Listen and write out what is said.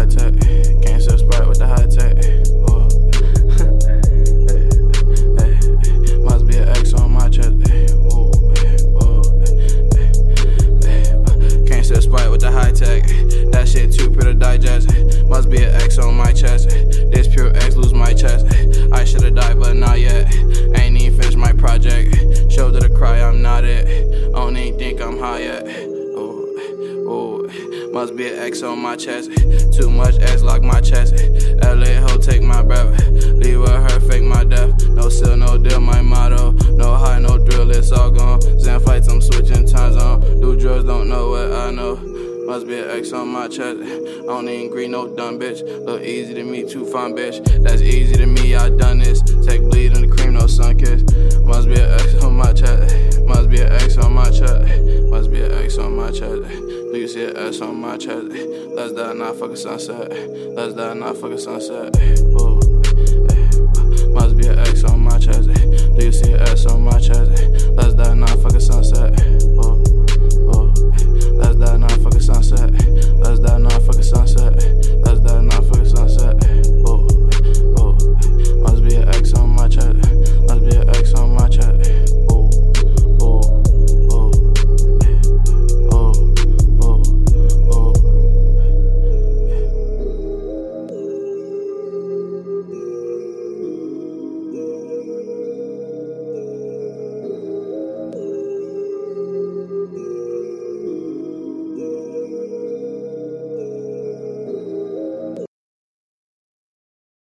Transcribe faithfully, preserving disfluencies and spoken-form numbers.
tech. Can't sip Sprite with the high tech. Oh. Hey, hey, must be an X on my chest. Oh, oh, hey, can't sip Sprite with the high tech. That shit too pure to digest. Must be an X on my chest. This pure X lose my chest. I should've died, but not yet. Ain't even finished my project. Shoulder to cry, I'm not it. Don't even think I'm high yet. Ooh, ooh, must be an X on my chest. Too much X lock my chest. L A hoe take my breath. Leave with her, fake my death. No seal, no deal, my motto. No high, no drill, it's all gone. Zen fights, I'm switching time zone. Do drugs, don't know what I know. Must be an X on my chest. I don't even agree, no dumb bitch. Look easy to me, too fine bitch. That's easy to me, I done this. Take bleed in the cream, no sun kiss. Must be an X on my chest. Must be an X on my chest. Must be an X on my chest. Do you see an S on my chest? Let's die, not fucking sunset. Let's die, not fucking sunset. Ooh. Must be an X on my chest. Do you see an S on my chest? Let's die, not fucking sunset. Ooh. Ooh. Let's die, not